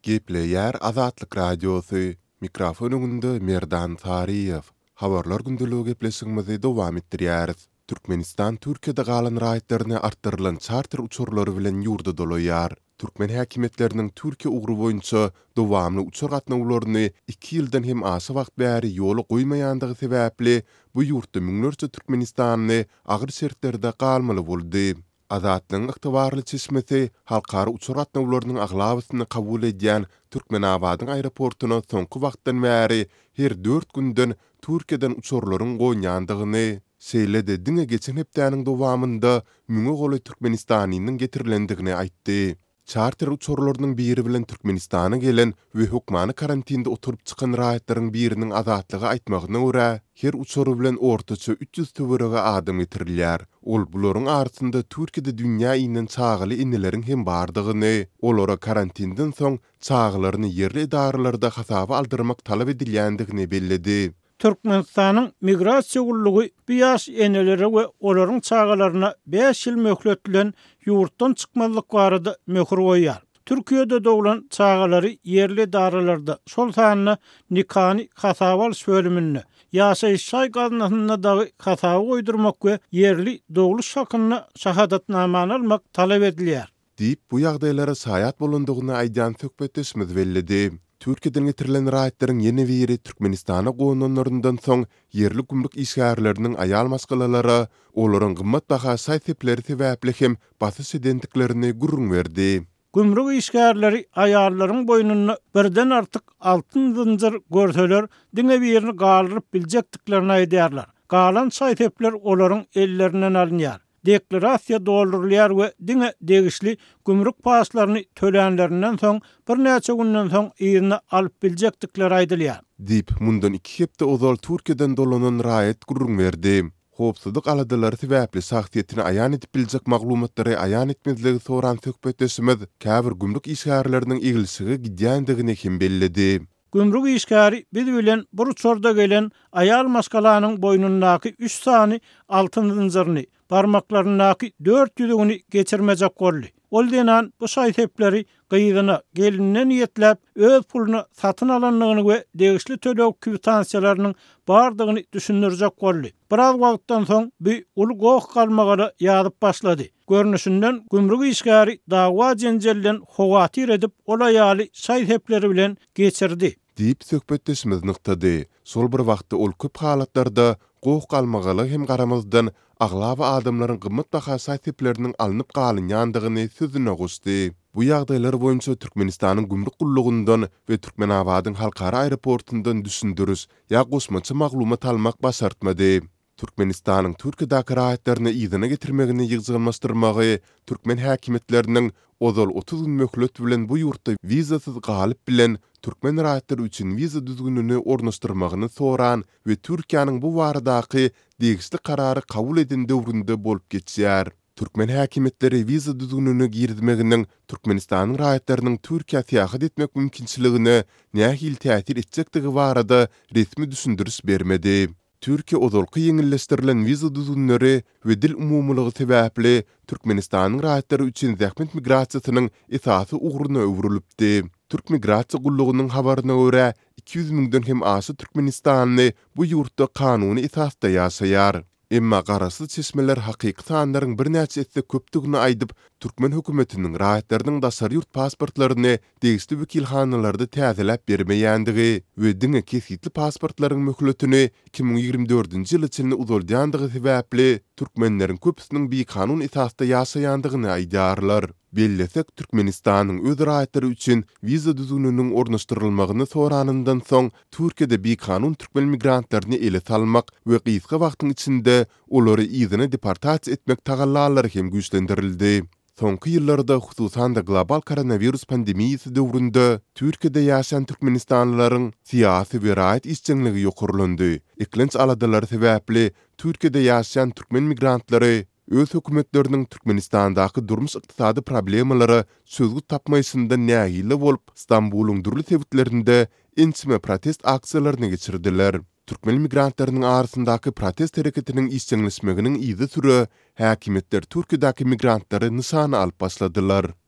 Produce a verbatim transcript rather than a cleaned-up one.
Gepleyer Azatlyk Radiosu, mikrofonunda Merdan Tariyev. Habarlar gündülüğü gepleşigimizi dowam etdirýäris. Türkmenistan Türkiýede galan raýatlaryna artdyrylan charter uçurlary bilen ýurda dolaýar. Türkmen häkimetleriniň Türkiýe ugru boýunça dowamly uçur gatnawlaryny iki ýyldan hem aşy wagt bäri ýoly goýmaýandygy sebäpli bu ýurtda müňlerçe Türkmenistanyny agyr şertlerde galmaly boldy. Azatlyň ygtybarly çeşmesi halkara uçur gatnawlarynyň aglabysyny kabul edýän Türkmenabadyň aeroportuna soňky wagtdan bäri her dört günden Türkiýeden uçurlaryň goýandygyny, şeýle-de diňe geçen hepdäniň dowamynda müňe goly Türkmenistanynyň getirilendigini aýtdy. Charter uçurlarynyň biri bilen Türkmenistana gelen we hukmany karantinda oturup çykan raýatlaryň biriniň azatlygy aýtmagyna görä, her uçury bilen ortaça üç ýüz töwerege adam getirilýär. Ol bularyň arasynda Türkiýede dünýä ýynyň çagyly inileriň hem bardygyny, olara karantindan soň çagylaryny yerli idaralarda hasaba aldyrmak talap edilýändigini belledi. Türkmenistanyň migrasiýa gullugy bu ýaş eneleri we olaryň çagalaryna beş ýyl möhlet bilen ýurtdan çykmazlyk barada möhür goýýar. Türkiýede dowlan çagalary yerli daralarda şol sanyny nikany hasaba alyş bölümini, ýaşaýyş şaýgalyna da hasaba goýdurmak we yerli dowlu şakyna şahadatnamany almak talap edilýär. Diýip bu ýagdaýlara saýat bolundygyny aýdan söhbetleşmez bellidi. Türkiýeden getirilen raýatlaryň ýene biri Türkmenistana goýanlaryndan soň yerli gümrük işgärleriniň aýal maskalalary, olaryň gymmat baha saýtepleri sebäpli hem basy edendiklerini gurrun berdi. Gümrük işgärleri aýallaryň boýnuny birden artyk altyn zynjyr görseler, diňe birini galyryp biljekdiklerini aýdýarlar. Galan saýtepler olaryň ellerinden alınýar. Deklarasiýa doldurulýar we diňe degişli gümrük paslaryny tölenlerinden soň bir näçe günden soň ýerine alyp biljekdikleri aýdylýar. Dip mundan iki hepde ozal Türkiýeden dolanan raýat gurrun berdi. Howpsuzlyk aladylary sebäpli sagtyetini aýan edip biljek maglumatlary aýan etmezligi soran söhbetleşmez käbir gümrük işgärleriniň egilsigi gidýändigini hem belledi. Gümrük işgäri biz bilen bir uçurda gelen aýal maskalanyň boýnundaky üç sany altyn zynjyryny, barmaklaryndaky dört ýüzüni geçirmejek boldy. Ol denan bu saýtepleri gyýdyna gelinden ýetläp öz puluny satyn alanlygyny we degişli tölew kwitansiýalarynyň bardygyny düşündirjek boldy. Biraz wagtdan soň bu ul goýuk galmagara ýazyp başlady. Görnüşinden gümrük işgäri dawa jenjellen howatyr edip ol aýaly saýtepleri bilen geçirdi. Diýip söhbetleşmez nykdady. Sol bir wagtda ol köp halatlarda goýuk galmagaly hem garamazdan aglaba adamlaryň gymmat baha saýtepleriniň alınıp galynýandygyny sözüne guşdy. Bu ýagdaýlar boýunça Türkmenistanyň gümrük gullugyndan we Türkmenabadyň halkara aeroportundan düşündürüş ýa gosmaça maglumat almak başartmady. Türkmenistanyň Türkiýedäki raýatlaryny ýygyna getirmegini ýygylmaşdyrmagy, Türkmen häkimetleriniň ozal otuz gün möhlet bilen bu ýurtda wizasyz galyp bilen Türkmen raýatlary üçin wiza düzgünlüğini ornaşdyrmagyny soran we Türkiýanyň bu baradaky degişli karary kabul eden döwründe bolup geçýär. Türkmen häkimetleri wiza düzgünlüğini girdimeginiň Türkmenistanyň raýatlarynyň Türkiýe seýahat etmek mümkinçiligine nähil täsir etjekdigi barada resmi düşündürüş bermedi. Türkiýe ozalky ýeňilleşdirilen wiza düzgünleri we dil umumlygy sebäpli Türkmenistanyň raýatlary üçin zähmet migrasiýasynyň esasy ugruna öwrülipdi. Türk migrasiýa gullugynyň habaryna görä iki ýüz müňden hem aşy Türkmenistanly bu ýurtda kanuny esasda ýaşaýar. Emma garasy çeşmeler hakyky sanlaryň bir näçe etse köpdigini aýdyp Türkmen hökümetiniň raýatlarynyň daşary ýurt pasportlaryny degişli wekilhanalarda täzeläp bermeýändigi we diňe kesitli pasportlaryň möhletini iki ming ýigirme dördünji ýyl içinde uzalýandygy sebäpli türkmenleriň köpüsiniň bir kanun esasda ýaşaýandygyny aýdýarlar. Bellesek Türkmenistanyň öz raýatlary üçin wiza düzgünlüğiniň ornaşdyrylmagyny soranyndan soň Türkiýede bir kanun türkmen migrantlaryny ele salmak we gysga wagtyň içinde olary ýygyna deportasiýa etmek tagallalary hem güýçlendirildi. Soňky ýyllarda hususan da global koronavirus pandemiýasy döwründe Türkiýede ýaşaýan türkmenistanlylaryň syýasy we raýat işçiligi ýokurlandy. Eklenç aladylary sebäpli Türkiýede ýaşaýan türkmen migrantlary öz hökümetleriniň Türkmenistandaky durmuş ykdysady problemalary sözgü tapmaýysynda nähili bolup Istanbulyň durly sebitlerinde ençime protest aksiýalaryny geçirdiler. Türkmen migrantlarynyň arasyndaky protest hereketiniň işçiňleşmeginiň ýyzy süre häkimetler Türkiýedäki migrantlary nysana alyp başladylar.